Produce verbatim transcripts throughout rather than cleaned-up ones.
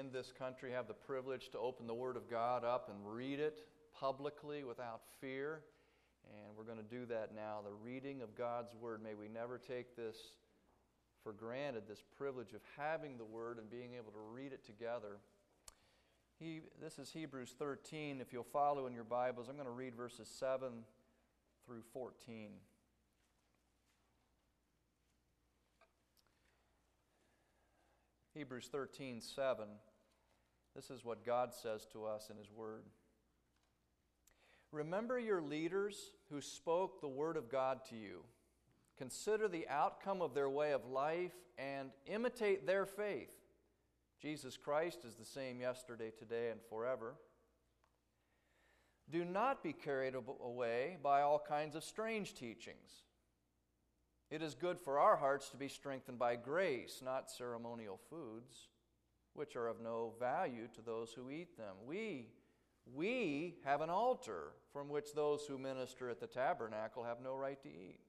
in this country have the privilege to open the Word of God up and read it publicly without fear. And we're going to do that now, the reading of God's Word. May we never take this for granted, this privilege of having the Word and being able to read it together. He, this is Hebrews thirteen. If you'll follow in your Bibles, I'm going to read verses seven through fourteen. Hebrews thirteen, seven. This is what God says to us in His Word. Remember your leaders who spoke the Word of God to you. Consider the outcome of their way of life and imitate their faith. Jesus Christ is the same yesterday, today, and forever. Do not be carried away by all kinds of strange teachings. It is good for our hearts to be strengthened by grace, not ceremonial foods, which are of no value to those who eat them. We, we have an altar from which those who minister at the tabernacle have no right to eat.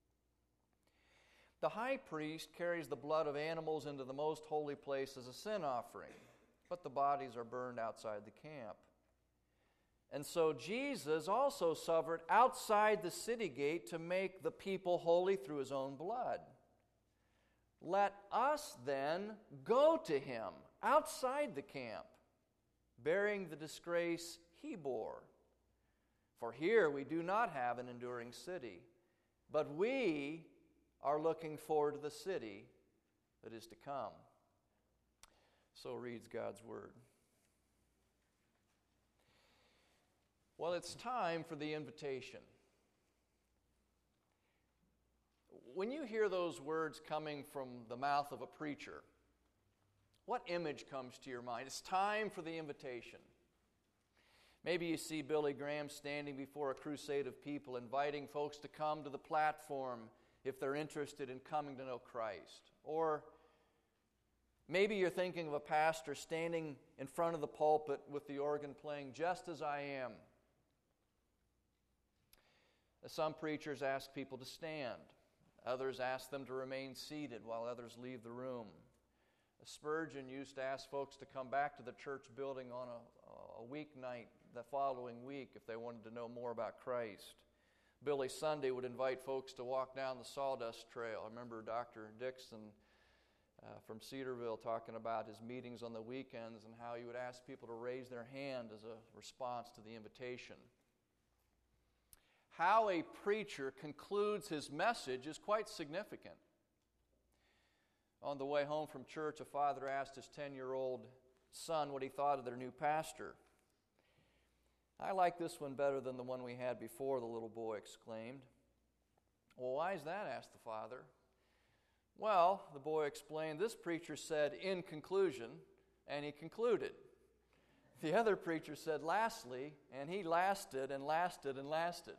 The high priest carries the blood of animals into the most holy place as a sin offering, but the bodies are burned outside the camp. And so Jesus also suffered outside the city gate to make the people holy through His own blood. Let us then go to Him outside the camp, bearing the disgrace He bore. For here we do not have an enduring city, but we are looking forward to the city that is to come. So reads God's Word. Well, it's time for the invitation. When you hear those words coming from the mouth of a preacher, what image comes to your mind? It's time for the invitation. Maybe you see Billy Graham standing before a crusade of people, inviting folks to come to the platform if they're interested in coming to know Christ. Or maybe you're thinking of a pastor standing in front of the pulpit with the organ playing, "Just as I am." Some preachers ask people to stand. Others ask them to remain seated while others leave the room. Spurgeon used to ask folks to come back to the church building on a, a weeknight the following week if they wanted to know more about Christ. Billy Sunday would invite folks to walk down the Sawdust Trail. I remember Doctor Dixon uh, from Cedarville talking about his meetings on the weekends and how he would ask people to raise their hand as a response to the invitation. How a preacher concludes his message is quite significant. On the way home from church, a father asked his ten-year-old son what he thought of their new pastor. "I like this one better than the one we had before," the little boy exclaimed. "Well, why is that?" asked the father. "Well," the boy explained, "this preacher said, 'in conclusion,' and he concluded. The other preacher said, 'lastly,' and he lasted and lasted and lasted."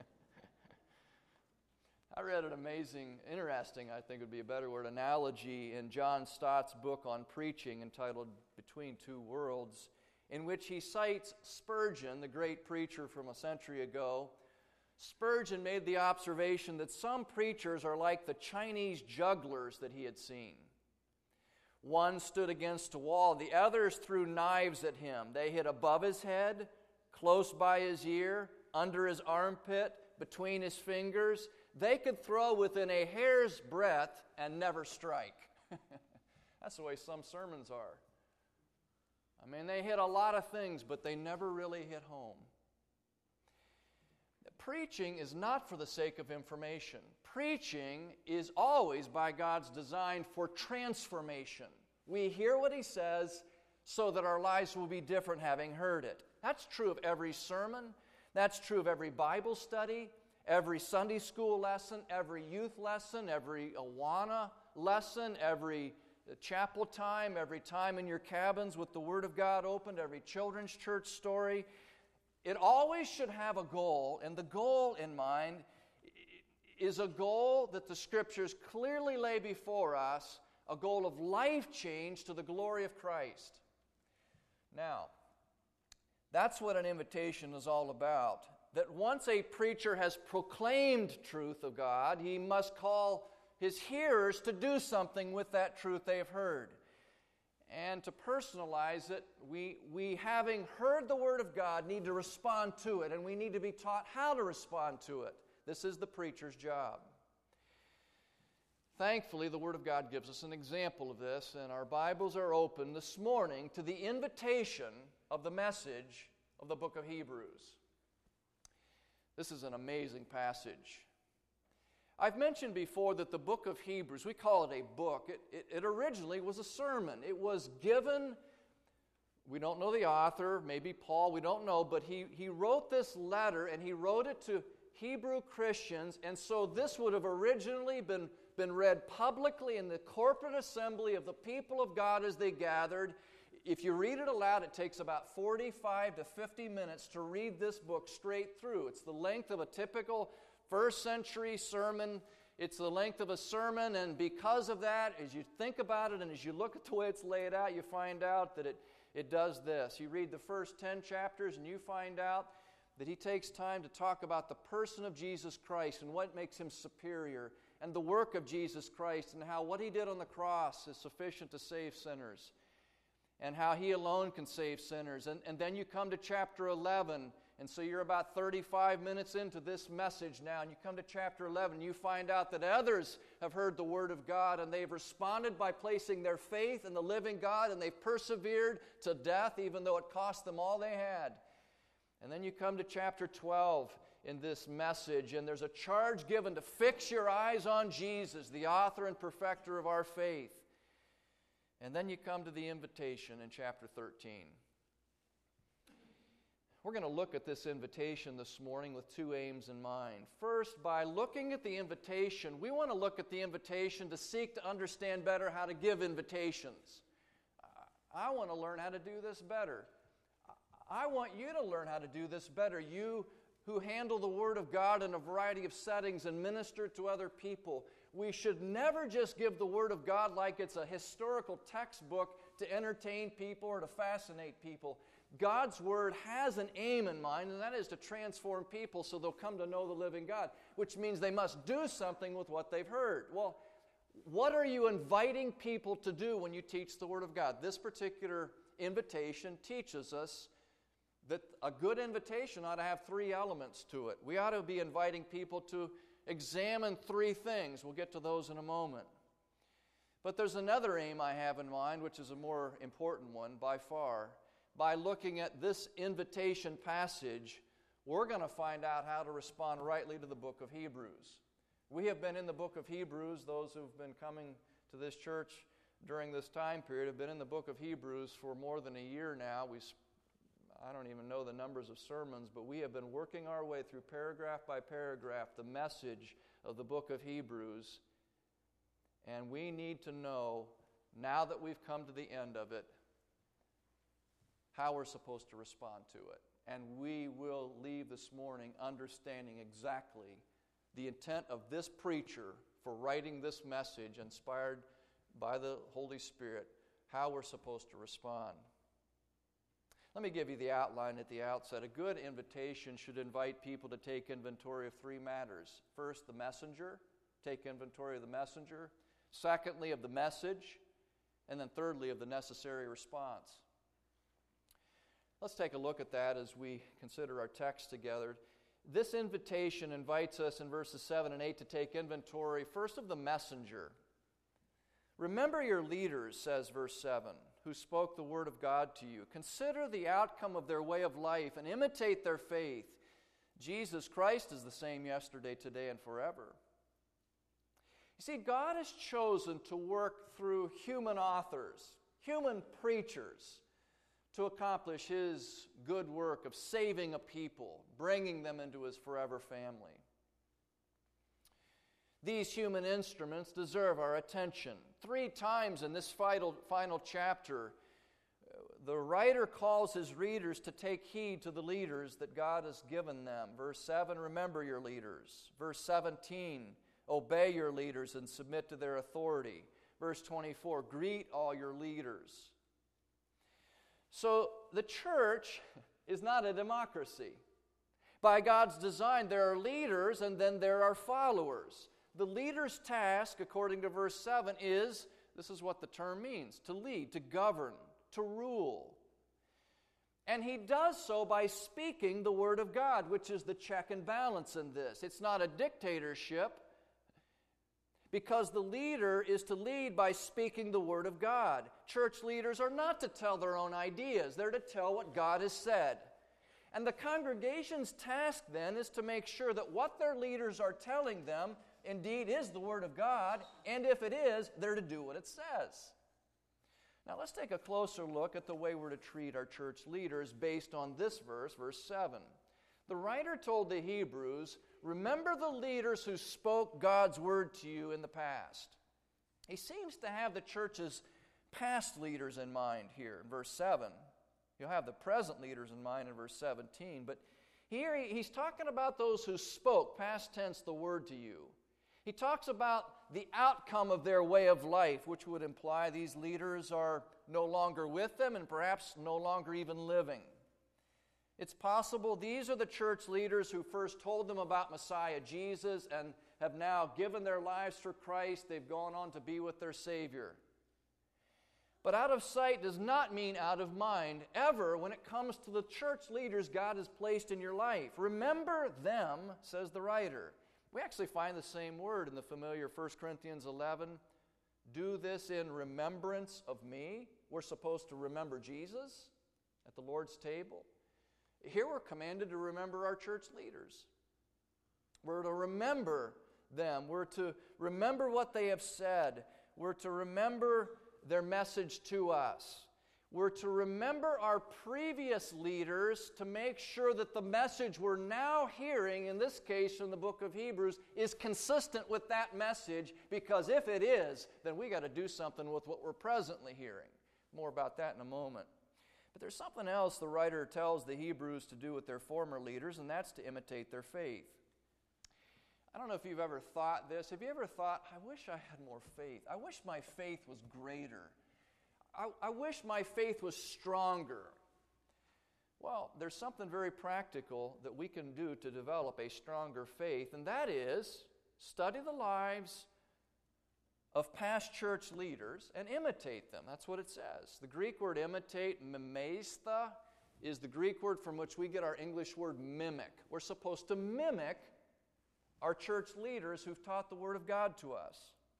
I read an amazing, interesting, I think would be a better word, analogy in John Stott's book on preaching entitled Between Two Worlds, in which he cites Spurgeon, the great preacher from a century ago. Spurgeon made the observation that some preachers are like the Chinese jugglers that he had seen. One stood against a wall. The others threw knives at him. They hit above his head, close by his ear, under his armpit, between his fingers. They could throw within a hair's breadth and never strike. That's the way some sermons are. I mean, they hit a lot of things, but they never really hit home. Preaching is not for the sake of information. Preaching is always, by God's design, for transformation. We hear what He says so that our lives will be different having heard it. That's true of every sermon. That's true of every Bible study, every Sunday school lesson, every youth lesson, every Awana lesson, every chapel time, every time in your cabins with the Word of God opened, every children's church story. It always should have a goal, and the goal in mind is a goal that the Scriptures clearly lay before us, a goal of life change to the glory of Christ. Now, that's what an invitation is all about. That once a preacher has proclaimed truth of God, he must call his hearers to do something with that truth they have heard. And to personalize it, we, we, having heard the Word of God, need to respond to it, and we need to be taught how to respond to it. This is the preacher's job. Thankfully, the Word of God gives us an example of this, and our Bibles are open this morning to the invitation of the message of the book of Hebrews. This is an amazing passage. I've mentioned before that the book of Hebrews, we call it a book. It, it, it originally was a sermon. It was given, we don't know the author, maybe Paul, we don't know, but he, he wrote this letter, and he wrote it to Hebrew Christians, and so this would have originally been, been read publicly in the corporate assembly of the people of God as they gathered. If you read it aloud, it takes about forty-five to fifty minutes to read this book straight through. It's the length of a typical first century sermon. It's the length of a sermon, and because of that, as you think about it and as you look at the way it's laid out, you find out that it, it does this. You read the first ten chapters and you find out that he takes time to talk about the person of Jesus Christ and what makes him superior, and the work of Jesus Christ, and how what he did on the cross is sufficient to save sinners, and how he alone can save sinners. And, and then you come to chapter eleven, and so you're about thirty-five minutes into this message now, and you come to chapter eleven, and you find out that others have heard the Word of God, and they've responded by placing their faith in the living God, and they've persevered to death, even though it cost them all they had. And then you come to chapter twelve in this message, and there's a charge given to fix your eyes on Jesus, the author and perfecter of our faith. And then you come to the invitation in chapter thirteen. We're going to look at this invitation this morning with two aims in mind. First, by looking at the invitation, we want to look at the invitation to seek to understand better how to give invitations. I want to learn how to do this better. I want you to learn how to do this better. You who handle the Word of God in a variety of settings and minister to other people. We should never just give the Word of God like it's a historical textbook to entertain people or to fascinate people. God's Word has an aim in mind, and that is to transform people so they'll come to know the living God, which means they must do something with what they've heard. Well, what are you inviting people to do when you teach the Word of God? This particular invitation teaches us that a good invitation ought to have three elements to it. We ought to be inviting people to examine three things. We'll get to those in a moment. But there's another aim I have in mind, which is a more important one by far. By looking at this invitation passage, we're going to find out how to respond rightly to the book of Hebrews. We have been in the book of Hebrews. Those who've been coming to this church during this time period have been in the book of Hebrews for more than a year now. We I don't even know the numbers of sermons, but we have been working our way through paragraph by paragraph the message of the book of Hebrews. And we need to know, now that we've come to the end of it, how we're supposed to respond to it. And we will leave this morning understanding exactly the intent of this preacher for writing this message, inspired by the Holy Spirit, how we're supposed to respond. Let me give you the outline at the outset. A good invitation should invite people to take inventory of three matters. First, the messenger. Take inventory of the messenger. Secondly, of the message. And then thirdly, of the necessary response. Let's take a look at that as we consider our text together. This invitation invites us in verses seven and eight to take inventory first of the messenger. Remember your leaders, says verse seven, who spoke the word of God to you. Consider the outcome of their way of life and imitate their faith. Jesus Christ is the same yesterday, today, and forever. You see, God has chosen to work through human authors, human preachers, to accomplish His good work of saving a people, bringing them into His forever family. These human instruments deserve our attention. Three times in this final, final chapter, the writer calls his readers to take heed to the leaders that God has given them. Verse seven, remember your leaders. Verse seventeen, obey your leaders and submit to their authority. Verse twenty-four, greet all your leaders. So the church is not a democracy. By God's design, there are leaders and then there are followers. The leader's task, according to verse seven, is This is what the term means: to lead, to govern, to rule. And he does so by speaking the Word of God, which is the check and balance in this. It's not a dictatorship, because the leader is to lead by speaking the Word of God. Church leaders are not to tell their own ideas. They're to tell what God has said. And the congregation's task then is to make sure that what their leaders are telling them indeed is the Word of God, and if it is, they're to do what it says. Now let's take a closer look at the way we're to treat our church leaders based on this verse, verse seven. The writer told the Hebrews, remember the leaders who spoke God's word to you in the past. He seems to have the church's past leaders in mind here in verse seven. You'll have the present leaders in mind in verse seventeen. But here he, he's talking about those who spoke, past tense, the word to you. He talks about the outcome of their way of life, which would imply these leaders are no longer with them and perhaps no longer even living. It's possible these are the church leaders who first told them about Messiah Jesus and have now given their lives for Christ. They've gone on to be with their Savior. But out of sight does not mean out of mind ever when it comes to the church leaders God has placed in your life. Remember them, says the writer. We actually find the same word in the familiar First Corinthians eleven. Do this in remembrance of me. We're supposed to remember Jesus at the Lord's table. Here we're commanded to remember our church leaders. We're to remember them. We're to remember what they have said. We're to remember their message to us. We're to remember our previous leaders to make sure that the message we're now hearing, in this case from the book of Hebrews, is consistent with that message, because if it is, then we got to do something with what we're presently hearing. More about that in a moment. But there's something else the writer tells the Hebrews to do with their former leaders, and that's to imitate their faith. I don't know if you've ever thought this. Have you ever thought, I wish I had more faith. I wish my faith was greater. I, I wish my faith was stronger. Well, there's something very practical that we can do to develop a stronger faith, and that is study the lives of past church leaders and imitate them. That's what it says. The Greek word imitate, mimeistha, is the Greek word from which we get our English word mimic. We're supposed to mimic our church leaders who've taught the Word of God to us.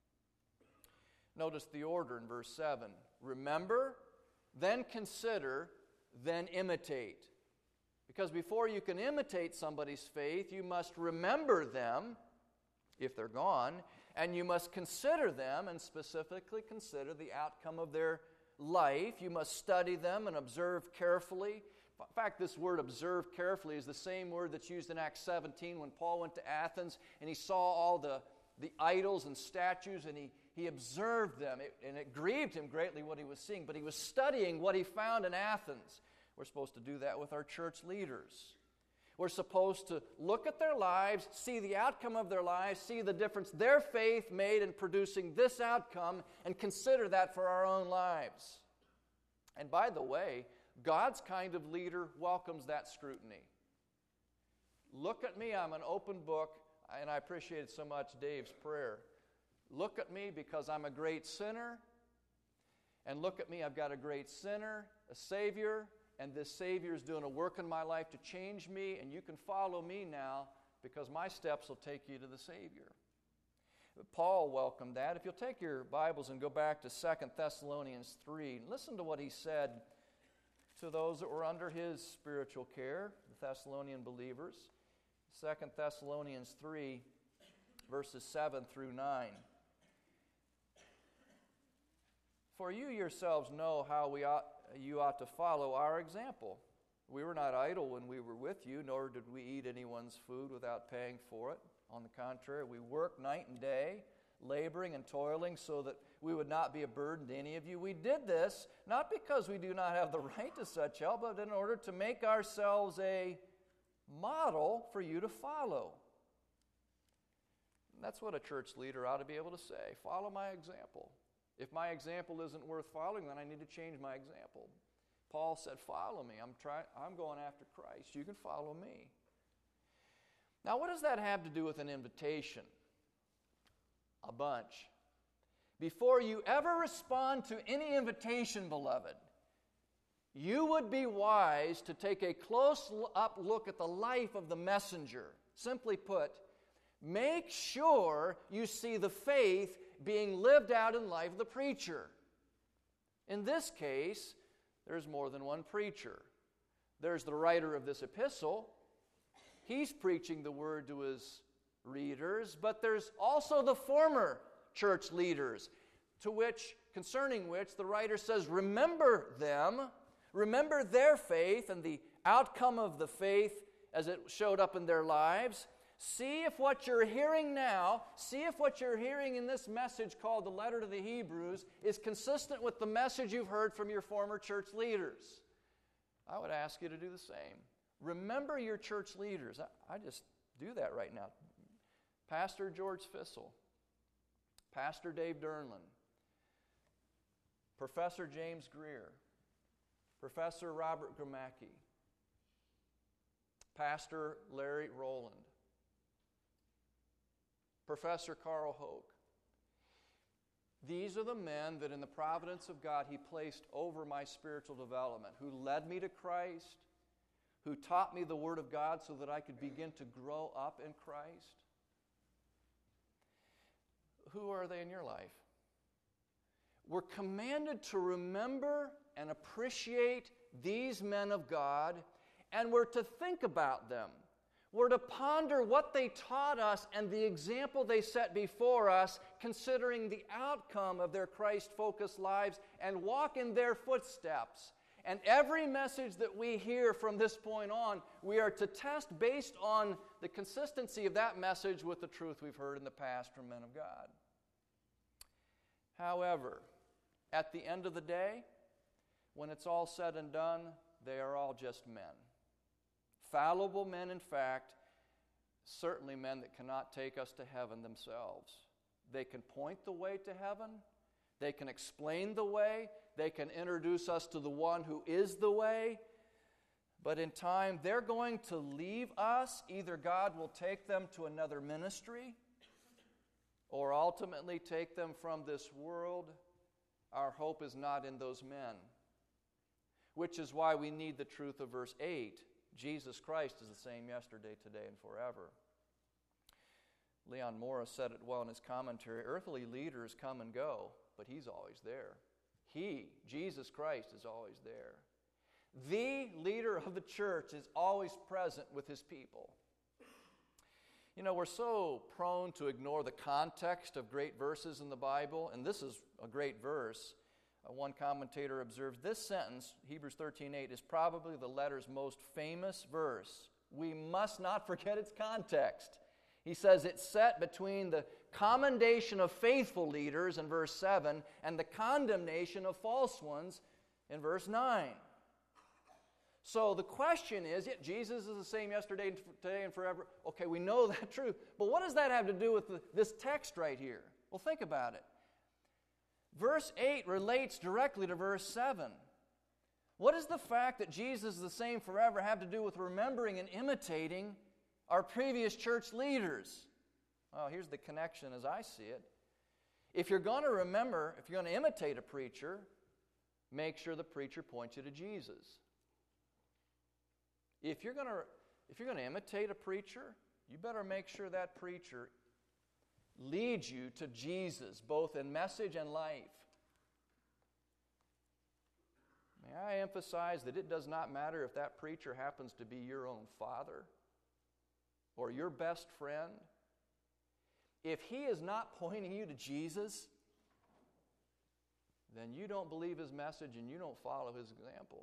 Notice the order in verse seven. Remember, then consider, then imitate. Because before you can imitate somebody's faith, you must remember them, if they're gone, and you must consider them and specifically consider the outcome of their life. You must study them and observe carefully. In fact, this word observe carefully is the same word that's used in Acts seventeen when Paul went to Athens and he saw all the, the idols and statues and he, he observed them. It, and it grieved him greatly what he was seeing, but he was studying what he found in Athens. We're supposed to do that with our church leaders. We're supposed to look at their lives, see the outcome of their lives, see the difference their faith made in producing this outcome, and consider that for our own lives. And by the way, God's kind of leader welcomes that scrutiny. Look at me, I'm an open book, and I appreciated so much Dave's prayer. Look at me because I'm a great sinner, and look at me, I've got a great sinner, a Savior, and this Savior is doing a work in my life to change me, and you can follow me now because my steps will take you to the Savior. But Paul welcomed that. If you'll take your Bibles and go back to Second Thessalonians three, listen to what he said to those that were under his spiritual care, the Thessalonian believers. Second Thessalonians three, verses seven through nine. For you yourselves know how we ought you ought to follow our example. We were not idle when we were with you, nor did we eat anyone's food without paying for it. On the contrary, we worked night and day, laboring and toiling so that we would not be a burden to any of you. We did this not because we do not have the right to such help, but in order to make ourselves a model for you to follow. And that's what a church leader ought to be able to say. Follow my example. If my example isn't worth following, then I need to change my example. Paul said, follow me. I'm trying. I'm going after Christ. You can follow me. Now, what does that have to do with an invitation? A bunch. before you ever respond to any invitation, beloved, you would be wise to take a close-up look at the life of the messenger. Simply put, make sure you see the faith being lived out in life of the preacher. In this case, there's more than one preacher. There's the writer of this epistle. He's preaching the word to his readers, but there's also the former church leaders, to which, concerning which, the writer says, remember them, remember their faith and the outcome of the faith as it showed up in their lives. See if what you're hearing now, see if what you're hearing in this message called the letter to the Hebrews is consistent with the message you've heard from your former church leaders. I would ask you to do the same. Remember your church leaders. I, I just do that right now. Pastor George Fissel, Pastor Dave Dernland, Professor James Greer, Professor Robert Gromacki, Pastor Larry Rowland, Professor Carl Hoke. These are the men that in the providence of God He placed over my spiritual development, who led me to Christ, who taught me the Word of God so that I could begin to grow up in Christ. Who are they in your life? We're commanded to remember and appreciate these men of God, and we're to think about them. We're to ponder what they taught us and the example they set before us, considering the outcome of their Christ-focused lives, and walk in their footsteps. And every message that we hear from this point on, we are to test based on the consistency of that message with the truth we've heard in the past from men of God. However, at the end of the day, when it's all said and done, they are all just men. Fallible men, in fact, certainly men that cannot take us to heaven themselves. They can point the way to heaven. They can explain the way. They can introduce us to the one who is the way. But in time, they're going to leave us. Either God will take them to another ministry or ultimately take them from this world. Our hope is not in those men, which is why we need the truth of verse eight. Jesus Christ is the same yesterday, today, and forever. Leon Morris said it well in his commentary. Earthly leaders come and go, but He's always there. He, Jesus Christ, is always there. The leader of the church is always present with His people. You know, we're so prone to ignore the context of great verses in the Bible, and this is a great verse. Uh, one commentator observes this sentence, Hebrews thirteen eight, is probably the letter's most famous verse. We must not forget its context. He says it's set between the commendation of faithful leaders in verse seven and the condemnation of false ones in verse nine. So the question is, yeah, Jesus is the same yesterday, today, and forever. Okay, we know that truth. But what does that have to do with the, this text right here? Well, think about it. Verse eight relates directly to verse seven. What does the fact that Jesus is the same forever have to do with remembering and imitating our previous church leaders? Well, here's the connection as I see it. If you're going to remember, if you're going to imitate a preacher, make sure the preacher points you to Jesus. If you're going to, if you're going to imitate a preacher, you better make sure that preacher leads you to Jesus, both in message and life. May I emphasize that it does not matter if that preacher happens to be your own father or your best friend. If he is not pointing you to Jesus, then you don't believe his message and you don't follow his example.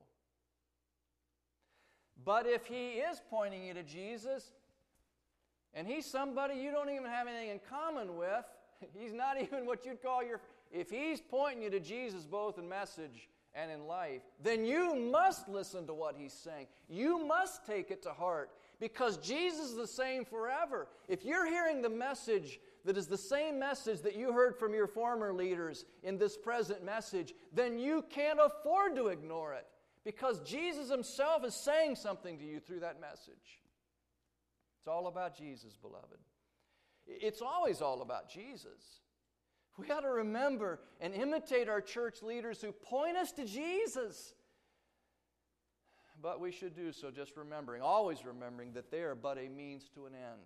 But if he is pointing you to Jesus, and he's somebody you don't even have anything in common with, he's not even what you'd call your... If he's pointing you to Jesus both in message and in life, then you must listen to what he's saying. You must take it to heart, because Jesus is the same forever. If you're hearing the message that is the same message that you heard from your former leaders in this present message, then you can't afford to ignore it, because Jesus himself is saying something to you through that message. It's all about Jesus, beloved. It's always all about Jesus. We ought to remember and imitate our church leaders who point us to Jesus. But we should do so just remembering, always remembering that they are but a means to an end.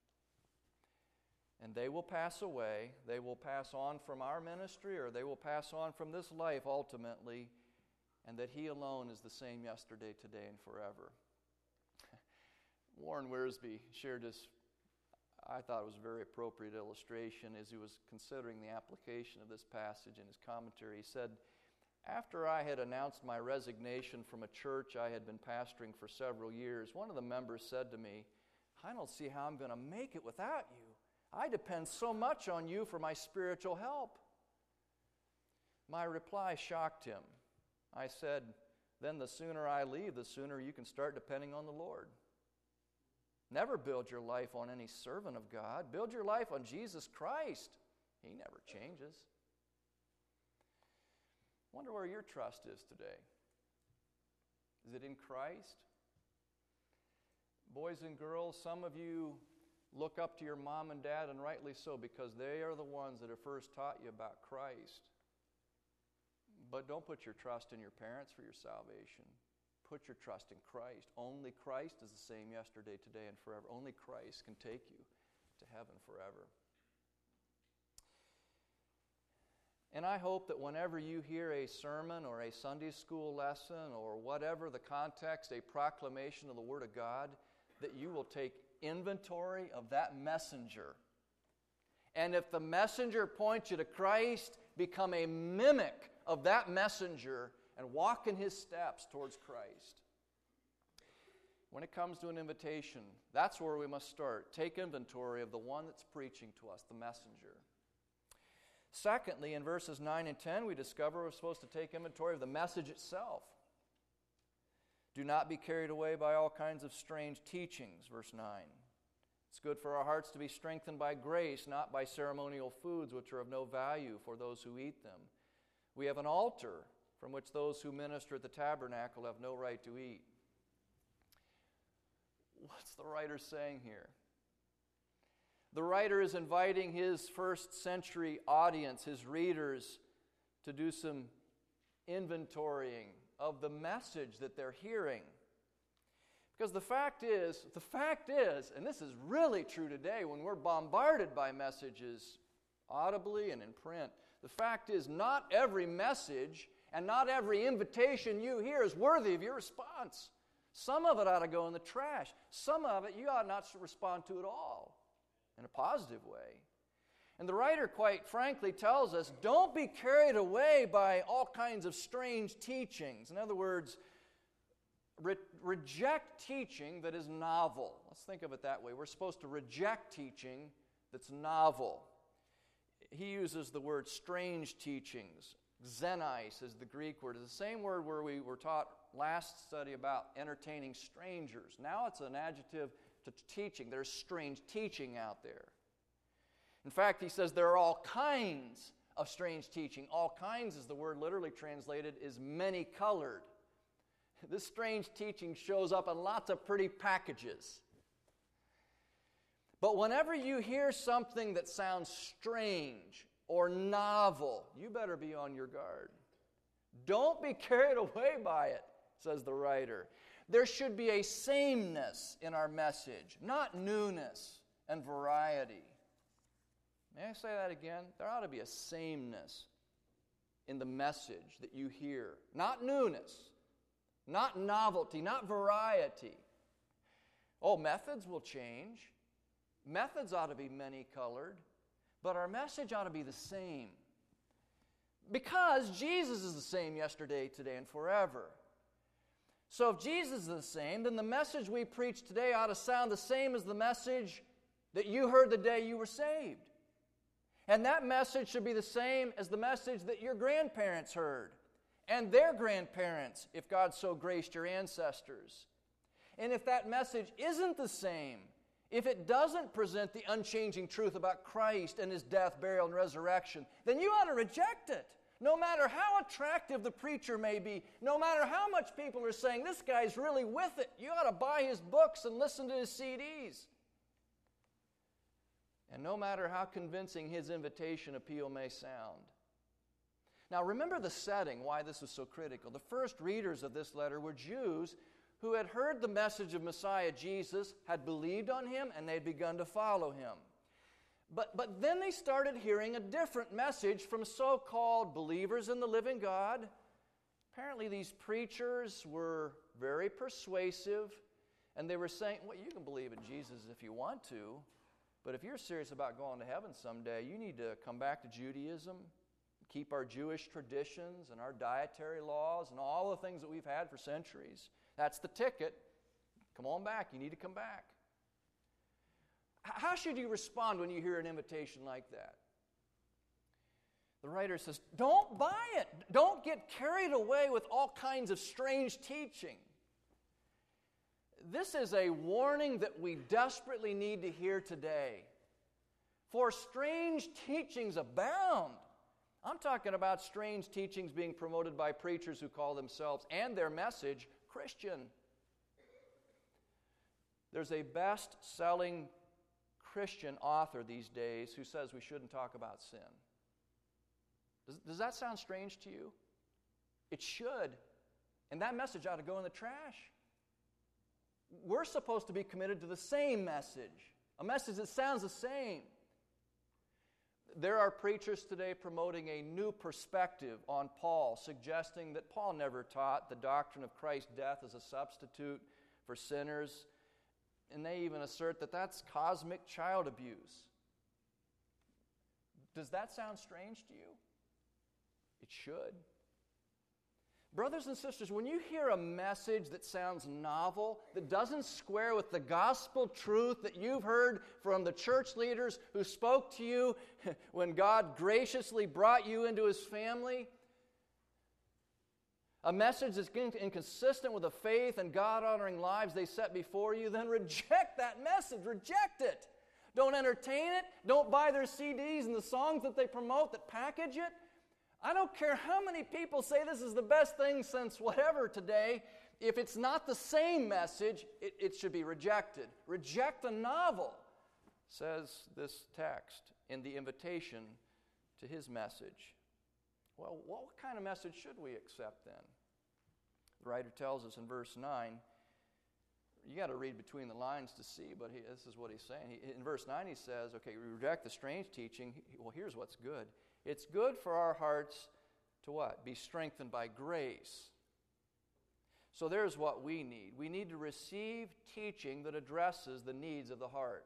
And they will pass away. They will pass on from our ministry, or they will pass on from this life ultimately, and that He alone is the same yesterday, today, and forever. Warren Wiersbe shared this, I thought it was a very appropriate illustration as he was considering the application of this passage in his commentary. He said, after I had announced my resignation from a church I had been pastoring for several years, one of the members said to me, I don't see how I'm going to make it without you. I depend so much on you for my spiritual help. My reply shocked him. I said, then the sooner I leave, the sooner you can start depending on the Lord. Never build your life on any servant of God. Build your life on Jesus Christ. He never changes. Wonder where your trust is today. Is it in Christ? Boys and girls, some of you look up to your mom and dad, and rightly so, because they are the ones that have first taught you about Christ. But don't put your trust in your parents for your salvation. Put your trust in Christ. Only Christ is the same yesterday, today, and forever. Only Christ can take you to heaven forever. And I hope that whenever you hear a sermon or a Sunday school lesson or whatever the context, a proclamation of the Word of God, that you will take inventory of that messenger. And if the messenger points you to Christ, become a mimic of that messenger and walk in his steps towards Christ. When it comes to an invitation, that's where we must start. Take inventory of the one that's preaching to us, the messenger. Secondly, in verses nine and ten, we discover we're supposed to take inventory of the message itself. Do not be carried away by all kinds of strange teachings, verse nine. It's good for our hearts to be strengthened by grace, not by ceremonial foods which are of no value for those who eat them. We have an altar from which those who minister at the tabernacle have no right to eat. What's the writer saying here? The writer is inviting his first century audience, his readers, to do some inventorying of the message that they're hearing. Because the fact is, the fact is, and this is really true today when we're bombarded by messages audibly and in print, the fact is not every message and not every invitation you hear is worthy of your response. Some of it ought to go in the trash. Some of it you ought not to respond to at all in a positive way. And the writer, quite frankly, tells us, don't be carried away by all kinds of strange teachings. In other words, re- reject teaching that is novel. Let's think of it that way. We're supposed to reject teaching that's novel. He uses the word strange teachings. Xenis is the Greek word. It's the same word where we were taught last study about entertaining strangers. Now it's an adjective to teaching. There's strange teaching out there. In fact, he says there are all kinds of strange teaching. All kinds, is the word literally translated, is many-colored. This strange teaching shows up in lots of pretty packages. But whenever you hear something that sounds strange or novel, you better be on your guard. Don't be carried away by it, says the writer. There should be a sameness in our message, not newness and variety. May I say that again? There ought to be a sameness in the message that you hear. Not newness, not novelty, not variety. Oh, methods will change. Methods ought to be many-colored, but our message ought to be the same. Because Jesus is the same yesterday, today, and forever. So if Jesus is the same, then the message we preach today ought to sound the same as the message that you heard the day you were saved. And that message should be the same as the message that your grandparents heard, and their grandparents, if God so graced your ancestors. And if that message isn't the same, if it doesn't present the unchanging truth about Christ and His death, burial, and resurrection, then you ought to reject it. No matter how attractive the preacher may be, no matter how much people are saying, this guy's really with it, you ought to buy his books and listen to his C Ds. and no matter how convincing his invitation appeal may sound. Now remember the setting, why this is so critical. The first readers of this letter were Jews who had heard the message of Messiah Jesus, had believed on him, and they had begun to follow him. But, but then they started hearing a different message from so-called believers in the living God. Apparently these preachers were very persuasive, and they were saying, well, you can believe in Jesus if you want to, but if you're serious about going to heaven someday, you need to come back to Judaism, keep our Jewish traditions and our dietary laws and all the things that we've had for centuries. That's the ticket. Come on back. You need to come back. How should you respond when you hear an invitation like that? The writer says, don't buy it. Don't get carried away with all kinds of strange teaching. This is a warning that we desperately need to hear today. For strange teachings abound. I'm talking about strange teachings being promoted by preachers who call themselves and their message Christian. There's a best-selling Christian author these days who says we shouldn't talk about sin. Does, does that sound strange to you? It should. And that message ought to go in the trash. We're supposed to be committed to the same message, a message that sounds the same. There are preachers today promoting a new perspective on Paul, suggesting that Paul never taught the doctrine of Christ's death as a substitute for sinners, and they even assert that that's cosmic child abuse. Does that sound strange to you? It should. Brothers and sisters, when you hear a message that sounds novel, that doesn't square with the gospel truth that you've heard from the church leaders who spoke to you when God graciously brought you into His family, a message that's inconsistent with the faith and God-honoring lives they set before you, then reject that message. Reject it. Don't entertain it. Don't buy their C Ds and the songs that they promote that package it. I don't care how many people say this is the best thing since whatever today. If it's not the same message, it, it should be rejected. Reject the novel, says this text in the invitation to his message. Well, what kind of message should we accept then? The writer tells us in verse nine, you got to read between the lines to see, but he, this is what he's saying. He, in verse nine he says, okay, we reject the strange teaching. Well, here's what's good. It's good for our hearts to what? Be strengthened by grace. So there's what we need. We need to receive teaching that addresses the needs of the heart.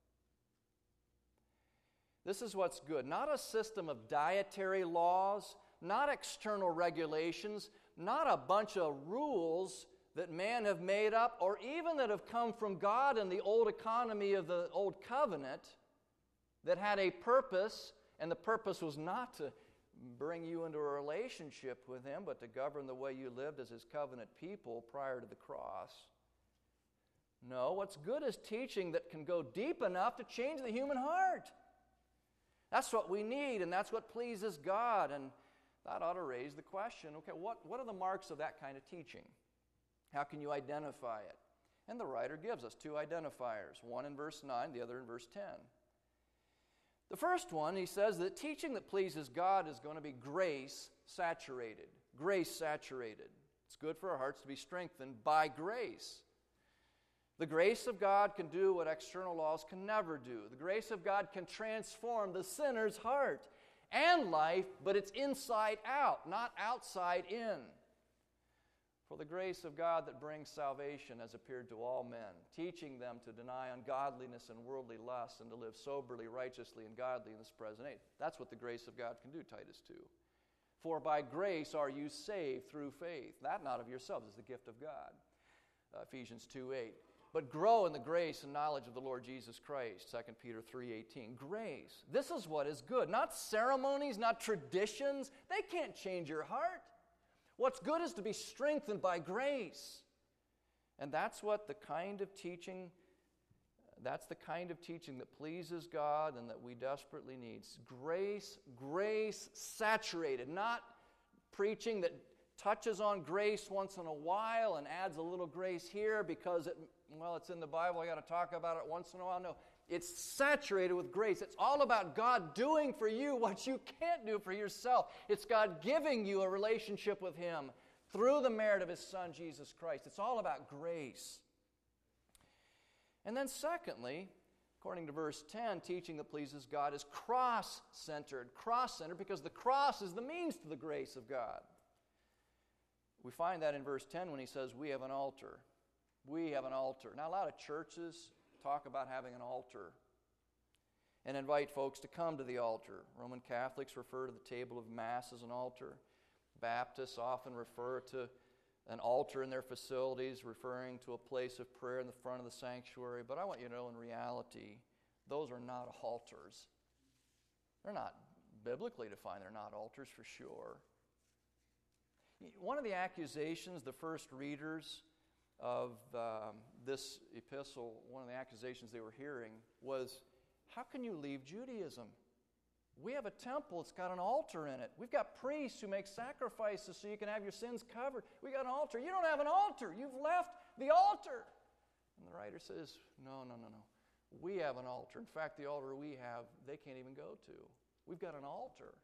This is what's good. Not a system of dietary laws, not external regulations, not a bunch of rules that man have made up or even that have come from God in the old economy of the old covenant that had a purpose. And the purpose was not to bring you into a relationship with Him, but to govern the way you lived as His covenant people prior to the cross. No, what's good is teaching that can go deep enough to change the human heart. That's what we need, and that's what pleases God. And that ought to raise the question, okay, what, what are the marks of that kind of teaching? How can you identify it? And the writer gives us two identifiers, one in verse nine, the other in verse ten. The first one, he says that teaching that pleases God is going to be grace-saturated. Grace-saturated. It's good for our hearts to be strengthened by grace. The grace of God can do what external laws can never do. The grace of God can transform the sinner's heart and life, but it's inside out, not outside in. For the grace of God that brings salvation has appeared to all men, teaching them to deny ungodliness and worldly lusts and to live soberly, righteously, and godly in this present age. That's what the grace of God can do, Titus two. For by grace are you saved through faith, that not of yourselves, is the gift of God. Uh, Ephesians two eight. But grow in the grace and knowledge of the Lord Jesus Christ, Second Peter three eighteen. Grace. This is what is good. Not ceremonies, not traditions. They can't change your heart. What's good is to be strengthened by grace. And that's what the kind of teaching, that's the kind of teaching that pleases God and that we desperately need. Grace, grace saturated, not preaching that touches on grace once in a while and adds a little grace here because, it, well, it's in the Bible, I got to talk about it once in a while. No, It's saturated with grace. It's all about God doing for you what you can't do for yourself. It's God giving you a relationship with Him through the merit of His Son, Jesus Christ. It's all about grace. And then secondly, according to verse ten, teaching that pleases God is cross-centered. Cross-centered because the cross is the means to the grace of God. We find that in verse ten when he says, we have an altar. We have an altar. Now, a lot of churches talk about having an altar and invite folks to come to the altar. Roman Catholics refer to the table of Mass as an altar. Baptists often refer to an altar in their facilities, referring to a place of prayer in the front of the sanctuary. But I want you to know, in reality, those are not altars. They're not biblically defined. They're not altars for sure. One of the accusations the first readers of um, this epistle, one of the accusations they were hearing was, how can you leave Judaism? We have a temple, it's got an altar in it. We've got priests who make sacrifices so you can have your sins covered. We got an altar. You don't have an altar. You've left the altar. And the writer says, no, no, no, no. We have an altar. In fact, the altar we have, they can't even go to. We've got an altar.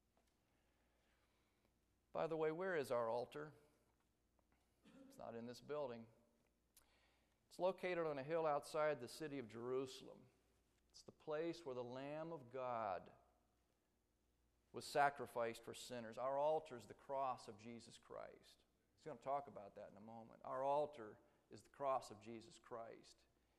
By the way, where is our altar? It's not in this building. It's located on a hill outside the city of Jerusalem. It's the place where the Lamb of God was sacrificed for sinners. Our altar is the cross of Jesus Christ. He's going to talk about that in a moment. Our altar is the cross of Jesus Christ.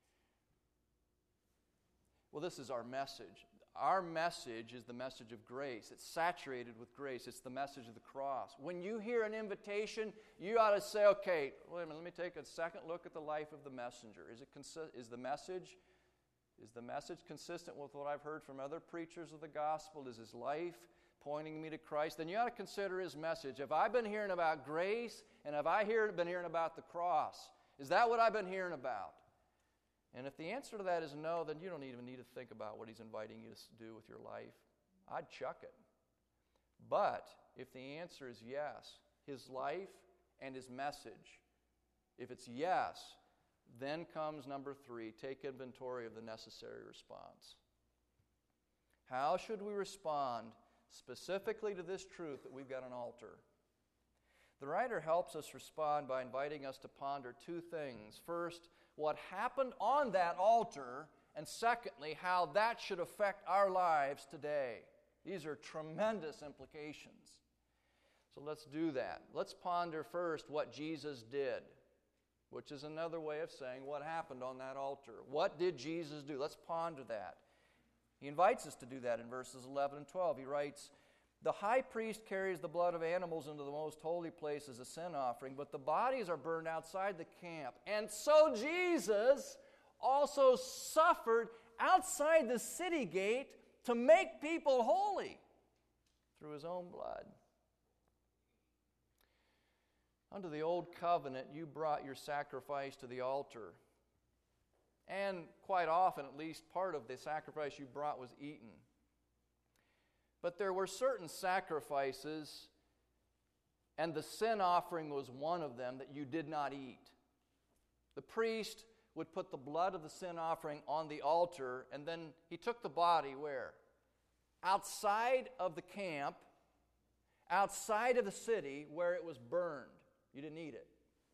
Well, this is our message. Our message is the message of grace. It's saturated with grace. It's the message of the cross. When you hear an invitation, you ought to say, okay, wait a minute, let me take a second look at the life of the messenger. Is it consi- is the message is the message consistent with what I've heard from other preachers of the gospel? Is his life pointing me to Christ? Then you ought to consider his message. Have I been hearing about grace, and have I hear, been hearing about the cross? Is that what I've been hearing about? And if the answer to that is no, then you don't even need to think about what he's inviting you to do with your life. I'd chuck it. But if the answer is yes, his life and his message, if it's yes, then comes number three, take inventory of the necessary response. How should we respond specifically to this truth that we've got an altar? The writer helps us respond by inviting us to ponder two things. First, what happened on that altar, and secondly, how that should affect our lives today. These are tremendous implications. So let's do that. Let's ponder first what Jesus did, which is another way of saying what happened on that altar. What did Jesus do? Let's ponder that. He invites us to do that in verses eleven and twelve. He writes, the high priest carries the blood of animals into the most holy place as a sin offering, but the bodies are burned outside the camp. And so Jesus also suffered outside the city gate to make people holy through his own blood. Under the old covenant, you brought your sacrifice to the altar. And quite often, at least part of the sacrifice you brought was eaten. But there were certain sacrifices, and the sin offering was one of them, that you did not eat. The priest would put the blood of the sin offering on the altar, and then he took the body where? Outside of the camp, outside of the city, where it was burned. You didn't eat it.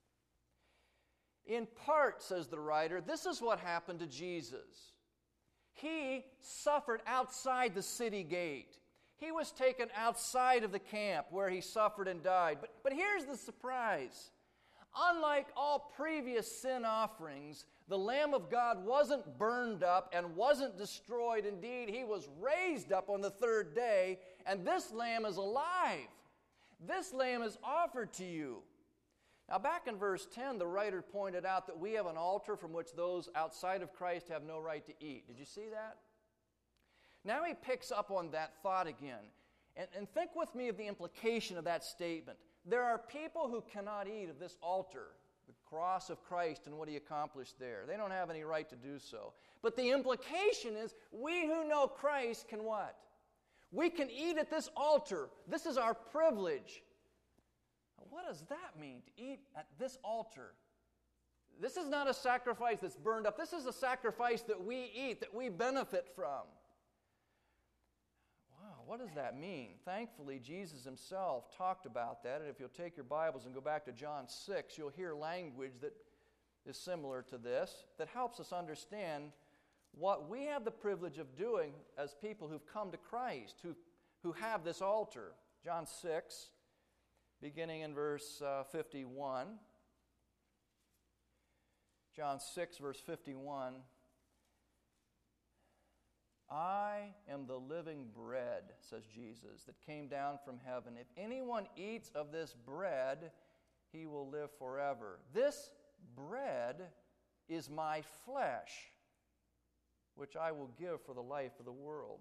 In part, says the writer, this is what happened to Jesus. He suffered outside the city gate. He was taken outside of the camp where he suffered and died. But, but here's the surprise. Unlike all previous sin offerings, the Lamb of God wasn't burned up and wasn't destroyed. Indeed, he was raised up on the third day, and this Lamb is alive. This Lamb is offered to you. Now, back in verse ten, the writer pointed out that we have an altar from which those outside of Christ have no right to eat. Did you see that? Now he picks up on that thought again. And, and think with me of the implication of that statement. There are people who cannot eat of this altar, the cross of Christ and what he accomplished there. They don't have any right to do so. But the implication is, we who know Christ can what? We can eat at this altar. This is our privilege. What does that mean, to eat at this altar? This is not a sacrifice that's burned up. This is a sacrifice that we eat, that we benefit from. Wow, what does that mean? Thankfully, Jesus himself talked about that. And if you'll take your Bibles and go back to John six, you'll hear language that is similar to this, that helps us understand what we have the privilege of doing as people who've come to Christ, who, who have this altar. John six, beginning in verse uh, fifty-one. John six, verse fifty-one. I am the living bread, says Jesus, that came down from heaven. If anyone eats of this bread, he will live forever. This bread is my flesh, which I will give for the life of the world.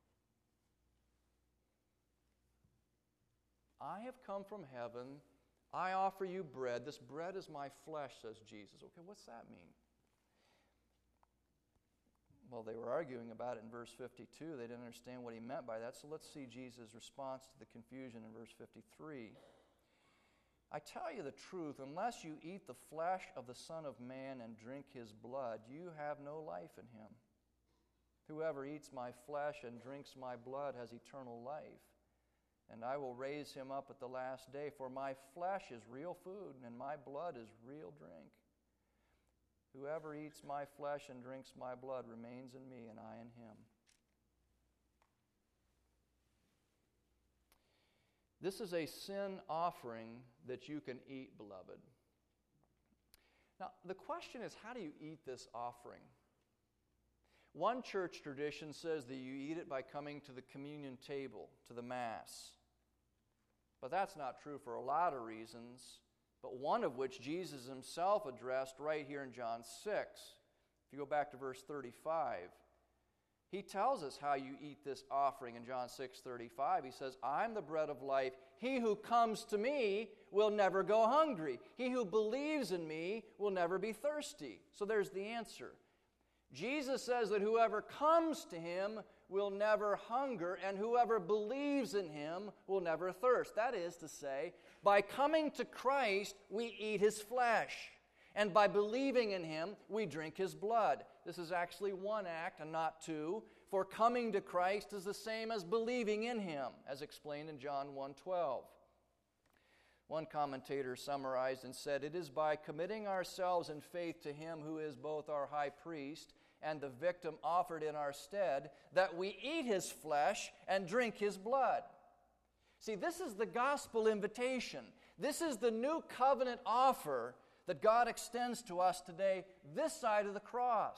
I have come from heaven. I offer you bread. This bread is my flesh, says Jesus. Okay, what's that mean? Well, they were arguing about it in verse fifty-two. They didn't understand what he meant by that. So let's see Jesus' response to the confusion in verse fifty-three. I tell you the truth, unless you eat the flesh of the Son of Man and drink his blood, you have no life in him. Whoever eats my flesh and drinks my blood has eternal life, and I will raise him up at the last day. For my flesh is real food, and my blood is real drink. Whoever eats my flesh and drinks my blood remains in me, and I in him. This is a sin offering that you can eat, beloved. Now, the question is, how do you eat this offering? One church tradition says that you eat it by coming to the communion table, to the Mass. But that's not true for a lot of reasons, but one of which Jesus himself addressed right here in John six. If you go back to verse thirty-five, he tells us how you eat this offering in John six thirty-five. He says, I'm the bread of life. He who comes to me will never go hungry. He who believes in me will never be thirsty. So there's the answer. Jesus says that whoever comes to him will never hunger, and whoever believes in him will never thirst. That is to say, by coming to Christ, we eat his flesh. And by believing in him, we drink his blood. This is actually one act and not two. For coming to Christ is the same as believing in him, as explained in John one twelve. One commentator summarized and said, it is by committing ourselves in faith to him who is both our high priest and the victim offered in our stead that we eat his flesh and drink his blood. See, this is the gospel invitation. This is the new covenant offer that God extends to us today, this side of the cross.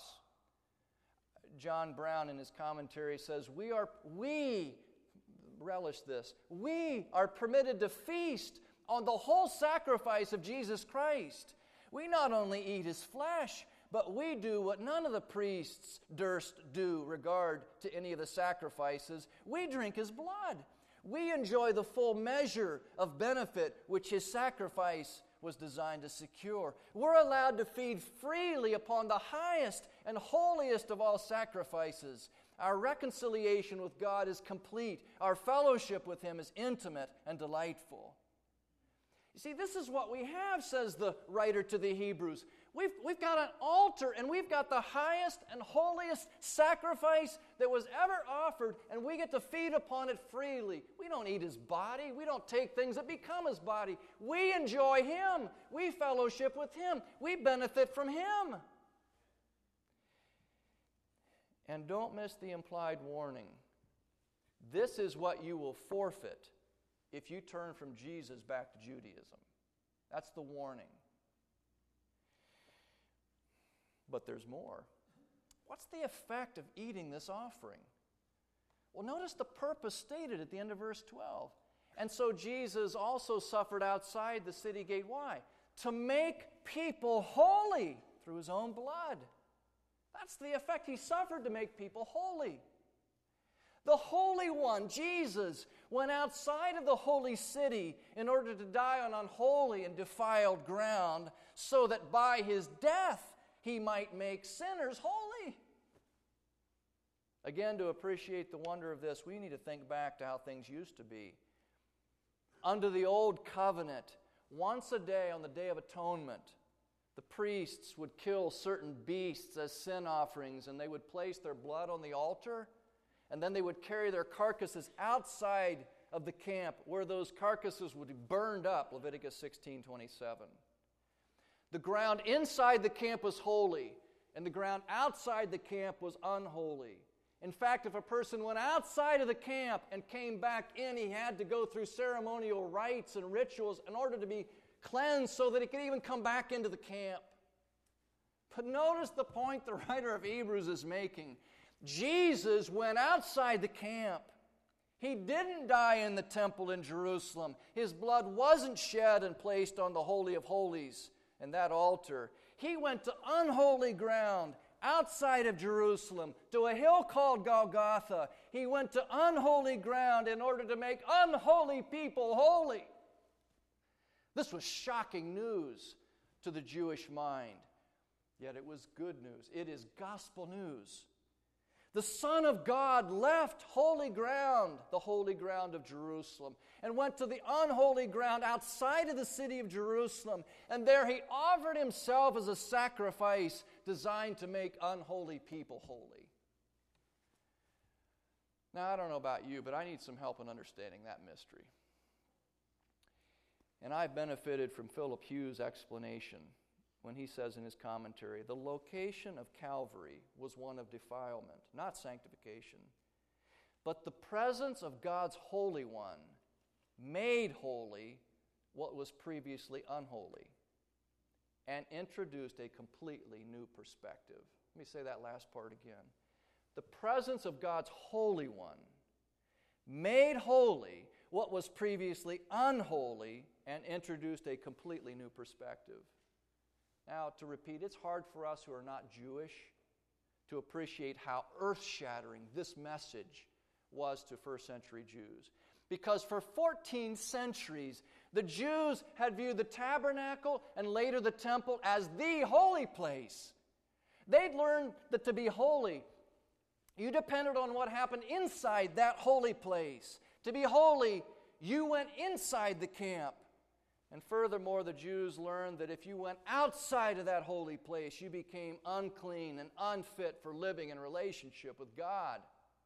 John Brown in his commentary says, we are, we, relish this, we are permitted to feast on the whole sacrifice of Jesus Christ. We not only eat his flesh, but we do what none of the priests durst do regard to any of the sacrifices. We drink his blood. We enjoy the full measure of benefit which his sacrifice was designed to secure. We're allowed to feed freely upon the highest and holiest of all sacrifices. Our reconciliation with God is complete. Our fellowship with him is intimate and delightful. You see, this is what we have, says the writer to the Hebrews. We've, we've got an altar, and we've got the highest and holiest sacrifice that was ever offered, and we get to feed upon it freely. We don't eat his body. We don't take things that become his body. We enjoy him. We fellowship with him. We benefit from him. And don't miss the implied warning. This is what you will forfeit if you turn from Jesus back to Judaism. That's the warning. But there's more. What's the effect of eating this offering? Well, notice the purpose stated at the end of verse twelve. And so Jesus also suffered outside the city gate. Why? To make people holy through his own blood. That's the effect. He suffered to make people holy. The Holy One, Jesus, went outside of the holy city in order to die on unholy and defiled ground so that by his death he might make sinners holy. Again, to appreciate the wonder of this, we need to think back to how things used to be. Under the old covenant, once a day on the Day of Atonement, The priests would kill certain beasts as sin offerings, and they would place their blood on the altar, and then they would carry their carcasses outside of the camp where those carcasses would be burned up, Leviticus sixteen twenty-seven. The ground inside the camp was holy, and the ground outside the camp was unholy. In fact, if a person went outside of the camp and came back in, he had to go through ceremonial rites and rituals in order to be cleansed so that he could even come back into the camp. But notice the point the writer of Hebrews is making. Jesus went outside the camp. He didn't die in the temple in Jerusalem. His blood wasn't shed and placed on the Holy of Holies and that altar. He went to unholy ground outside of Jerusalem, to a hill called Golgotha. He went to unholy ground in order to make unholy people holy. This was shocking news to the Jewish mind, yet it was good news. It is gospel news. The Son of God left holy ground, the holy ground of Jerusalem, and went to the unholy ground outside of the city of Jerusalem, and there he offered himself as a sacrifice designed to make unholy people holy. Now, I don't know about you, but I need some help in understanding that mystery. And I've benefited from Philip Hughes' explanation when he says in his commentary, the location of Calvary was one of defilement, not sanctification. But the presence of God's Holy One made holy what was previously unholy and introduced a completely new perspective. Let me say that last part again. The presence of God's Holy One made holy what was previously unholy and introduced a completely new perspective. Now, to repeat, it's hard for us who are not Jewish to appreciate how earth-shattering this message was to first century Jews. Because for fourteen centuries, the Jews had viewed the tabernacle and later the temple as the holy place. They'd learned that to be holy, you depended on what happened inside that holy place. To be holy, you went inside the camp. And furthermore, the Jews learned that if you went outside of that holy place, you became unclean and unfit for living in relationship with God.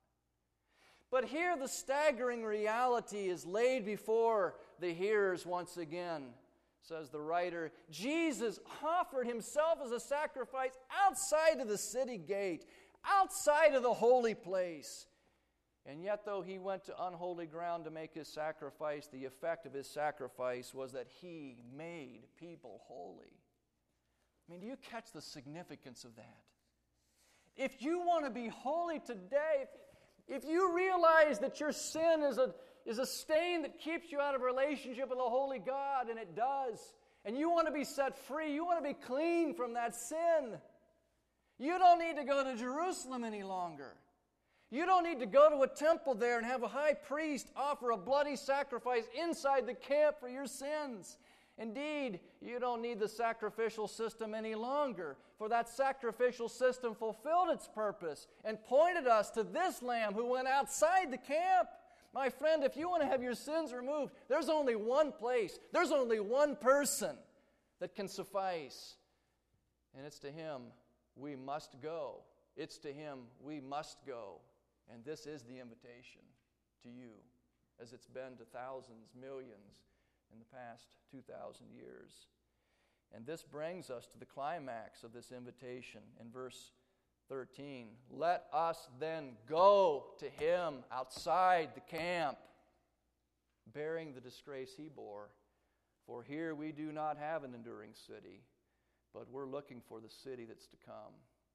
But here the staggering reality is laid before the hearers once again. Says the writer, Jesus offered himself as a sacrifice outside of the city gate, outside of the holy place. And yet, though he went to unholy ground to make his sacrifice, the effect of his sacrifice was that he made people holy. I mean, do you catch the significance of that? If you want to be holy today, if, if you realize that your sin is a, is a stain that keeps you out of relationship with a holy God, and it does, and you want to be set free, you want to be clean from that sin, you don't need to go to Jerusalem any longer. You don't need to go to a temple there and have a high priest offer a bloody sacrifice inside the camp for your sins. Indeed, you don't need the sacrificial system any longer, for that sacrificial system fulfilled its purpose and pointed us to this Lamb who went outside the camp. My friend, if you want to have your sins removed, there's only one place, there's only one person that can suffice, and it's to Him we must go. It's to Him we must go. And this is the invitation to you, as it's been to thousands, millions in the past two thousand years. And this brings us to the climax of this invitation in verse thirteen. Let us then go to Him outside the camp, bearing the disgrace He bore. For here we do not have an enduring city, but we're looking for the city that's to come.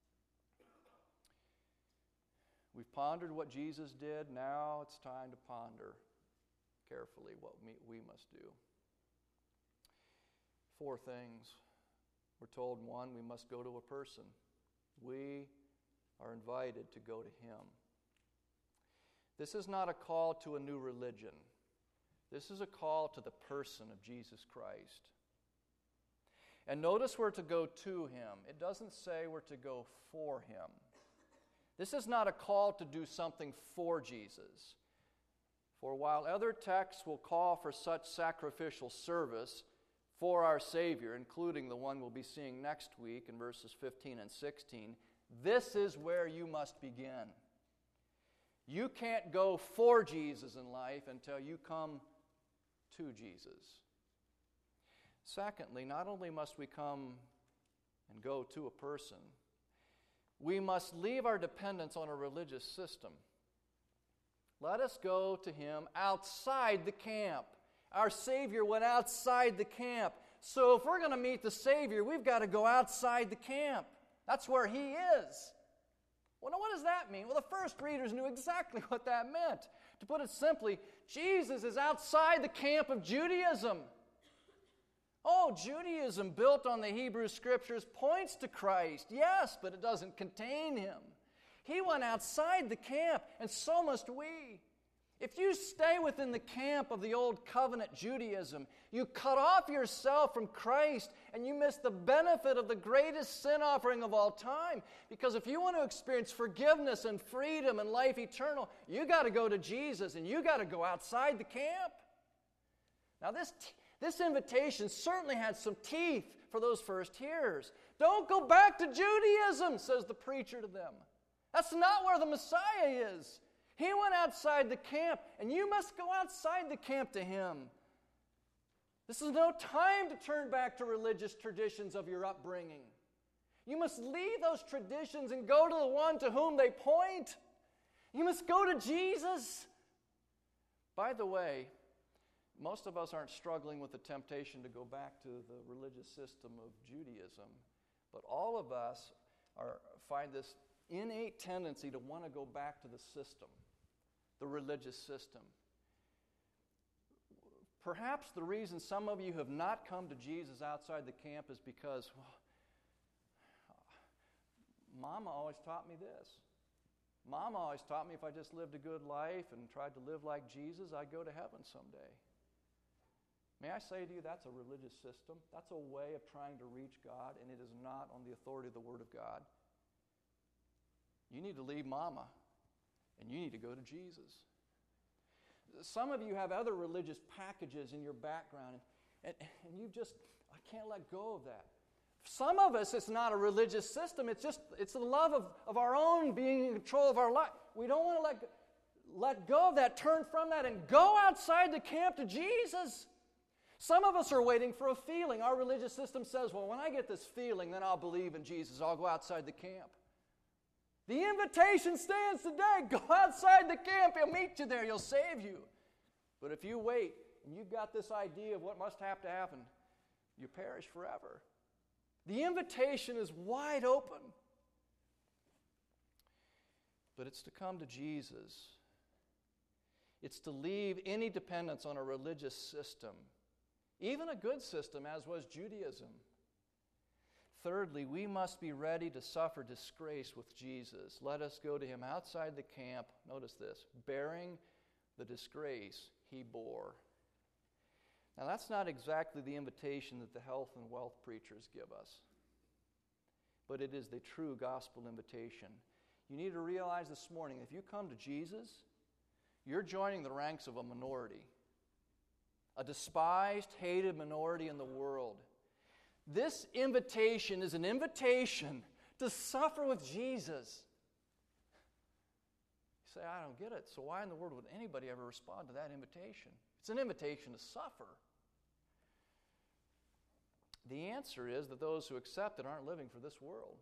We've pondered what Jesus did. Now it's time to ponder carefully what we must do. Four things. We're told, one, we must go to a person. We are invited to go to Him. This is not a call to a new religion. This is a call to the person of Jesus Christ. And notice we're to go to Him. It doesn't say we're to go for Him. This is not a call to do something for Jesus. For while other texts will call for such sacrificial service, for our Savior, including the one we'll be seeing next week in verses fifteen and sixteen, this is where you must begin. You can't go for Jesus in life until you come to Jesus. Secondly, not only must we come and go to a person, we must leave our dependence on a religious system. Let us go to Him outside the camp. Our Savior went outside the camp. So if we're going to meet the Savior, we've got to go outside the camp. That's where He is. Well, now what does that mean? Well, the first readers knew exactly what that meant. To put it simply, Jesus is outside the camp of Judaism. Oh, Judaism, built on the Hebrew Scriptures, points to Christ, yes, but it doesn't contain Him. He went outside the camp, and so must we. If you stay within the camp of the Old Covenant Judaism, you cut off yourself from Christ and you miss the benefit of the greatest sin offering of all time. Because if you want to experience forgiveness and freedom and life eternal, you got to go to Jesus and you got to go outside the camp. Now this, this invitation certainly had some teeth for those first hearers. Don't go back to Judaism, says the preacher to them. That's not where the Messiah is. He went outside the camp, and you must go outside the camp to Him. This is no time to turn back to religious traditions of your upbringing. You must leave those traditions and go to the one to whom they point. You must go to Jesus. By the way, most of us aren't struggling with the temptation to go back to the religious system of Judaism, but all of us are, find this innate tendency to want to go back to the system, the religious system. Perhaps the reason some of you have not come to Jesus outside the camp is because, well, Mama always taught me this. Mama always taught me if I just lived a good life and tried to live like Jesus, I'd go to heaven someday. May I say to you, that's a religious system. That's a way of trying to reach God, and it is not on the authority of the Word of God. You need to leave Mama, and you need to go to Jesus. Some of you have other religious packages in your background, and, and you just, I can't let go of that. Some of us, it's not a religious system. It's just, it's the love of, of our own being in control of our life. We don't want to let, let go of that, turn from that, and go outside the camp to Jesus. Some of us are waiting for a feeling. Our religious system says, well, when I get this feeling, then I'll believe in Jesus. I'll go outside the camp. The invitation stands today. Go outside the camp. He'll meet you there. He'll save you. But if you wait and you've got this idea of what must have to happen, you perish forever. The invitation is wide open. But it's to come to Jesus. It's to leave any dependence on a religious system, even a good system, as was Judaism. Thirdly, we must be ready to suffer disgrace with Jesus. Let us go to Him outside the camp, notice this, bearing the disgrace He bore. Now, that's not exactly the invitation that the health and wealth preachers give us, but it is the true gospel invitation. You need to realize this morning, if you come to Jesus, you're joining the ranks of a minority, a despised, hated minority in the world. This invitation is an invitation to suffer with Jesus. You say, I don't get it. So why in the world would anybody ever respond to that invitation? It's an invitation to suffer. The answer is that those who accept it aren't living for this world.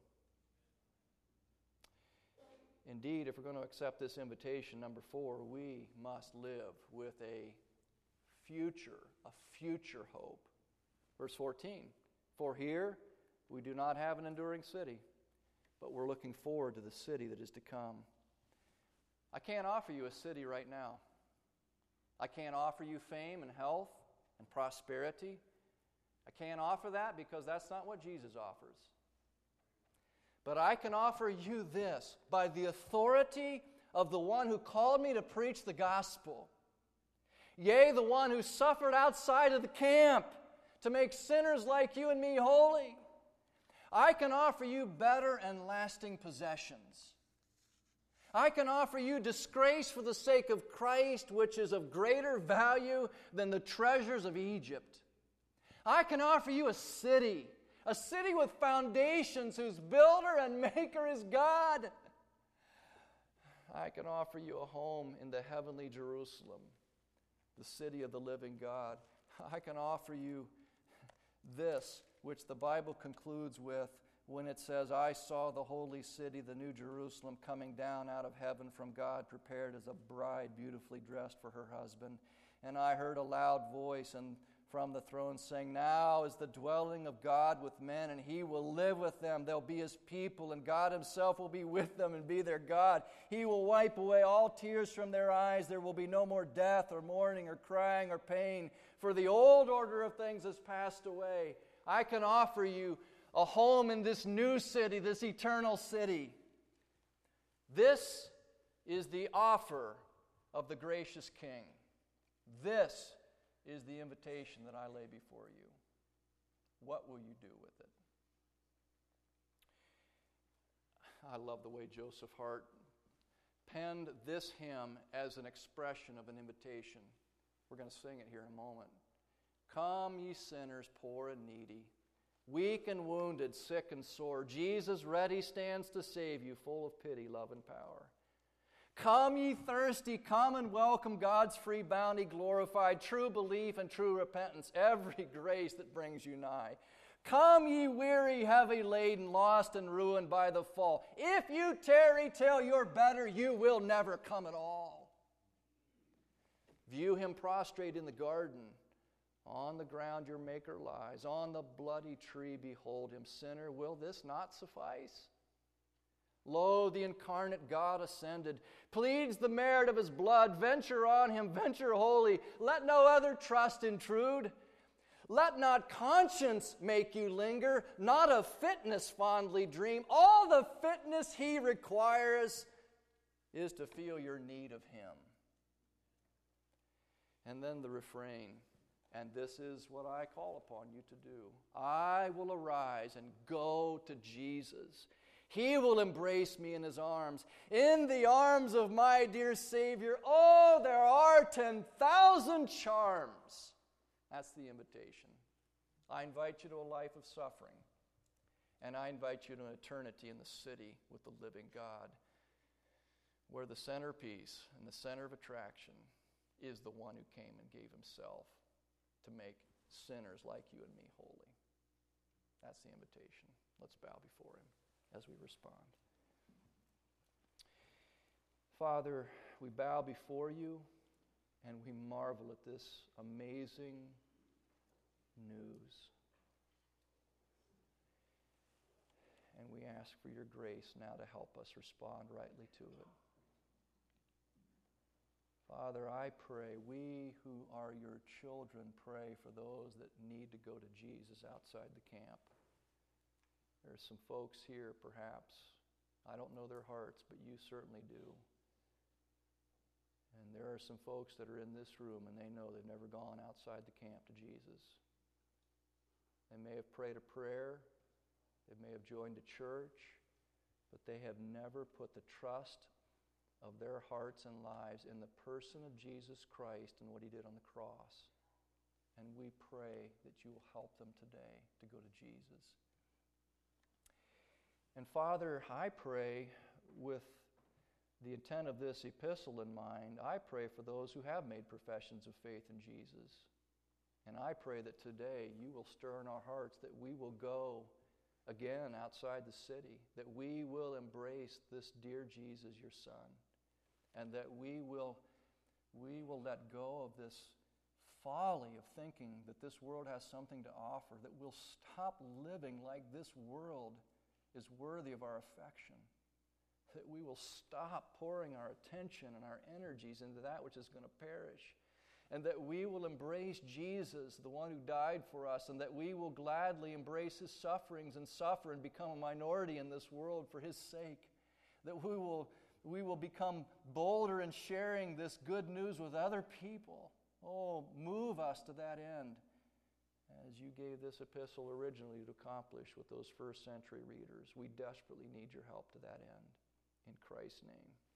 Indeed, if we're going to accept this invitation, number four, we must live with a future, a future hope. Verse fourteen. For here we do not have an enduring city, but we're looking forward to the city that is to come. I can't offer you a city right now. I can't offer you fame and health and prosperity. I can't offer that because that's not what Jesus offers. But I can offer you this by the authority of the one who called me to preach the gospel. Yea, the one who suffered outside of the camp to make sinners like you and me holy. I can offer you better and lasting possessions. I can offer you disgrace for the sake of Christ, which is of greater value than the treasures of Egypt. I can offer you a city, a city with foundations whose builder and maker is God. I can offer you a home in the heavenly Jerusalem, the city of the living God. I can offer you this, which the Bible concludes with when it says, I saw the holy city, the new Jerusalem, coming down out of heaven from God, prepared as a bride beautifully dressed for her husband. And I heard a loud voice and from the throne saying, now is the dwelling of God with men, and He will live with them. They'll be His people, and God Himself will be with them and be their God. He will wipe away all tears from their eyes. There will be no more death or mourning or crying or pain, for the old order of things has passed away. I can offer you a home in this new city, this eternal city. This is the offer of the gracious King. This is the invitation that I lay before you. What will you do with it? I love the way Joseph Hart penned this hymn as an expression of an invitation. We're going to sing it here in a moment. Come, ye sinners, poor and needy, weak and wounded, sick and sore. Jesus ready stands to save you, full of pity, love, and power. Come, ye thirsty, come and welcome God's free bounty glorified, true belief and true repentance, every grace that brings you nigh. Come, ye weary, heavy laden, lost and ruined by the fall. If you tarry till you're better, you will never come at all. View Him prostrate in the garden. On the ground your Maker lies. On the bloody tree behold Him. Sinner, will this not suffice? Lo, the incarnate God ascended, pleads the merit of His blood. Venture on Him, venture wholly. Let no other trust intrude. Let not conscience make you linger, not of fitness fondly dream. All the fitness He requires is to feel your need of Him. And then the refrain, and this is what I call upon you to do. I will arise and go to Jesus. He will embrace me in His arms. In the arms of my dear Savior, oh, there are ten thousand charms. That's the invitation. I invite you to a life of suffering, and I invite you to an eternity in the city with the living God, where the centerpiece and the center of attraction is the one who came and gave Himself to make sinners like you and me holy. That's the invitation. Let's bow before Him as we respond. Father, we bow before You and we marvel at this amazing news. And we ask for Your grace now to help us respond rightly to it. Father, I pray, we who are Your children pray for those that need to go to Jesus outside the camp. There's some folks here, perhaps. I don't know their hearts, but You certainly do. And there are some folks that are in this room and they know they've never gone outside the camp to Jesus. They may have prayed a prayer, they may have joined a church, but they have never put the trust of their hearts and lives in the person of Jesus Christ and what He did on the cross. And we pray that You will help them today to go to Jesus. And Father, I pray with the intent of this epistle in mind, I pray for those who have made professions of faith in Jesus. And I pray that today You will stir in our hearts that we will go again outside the city, that we will embrace this dear Jesus, Your Son, and that we will, we will let go of this folly of thinking that this world has something to offer, that we'll stop living like this world is worthy of our affection, that we will stop pouring our attention and our energies into that which is going to perish, and that we will embrace Jesus, the one who died for us, and that we will gladly embrace His sufferings and suffer and become a minority in this world for His sake, that we will, we will become bolder in sharing this good news with other people. Oh, move us to that end, as You gave this epistle originally to accomplish with those first century readers. We desperately need Your help to that end. In Christ's name.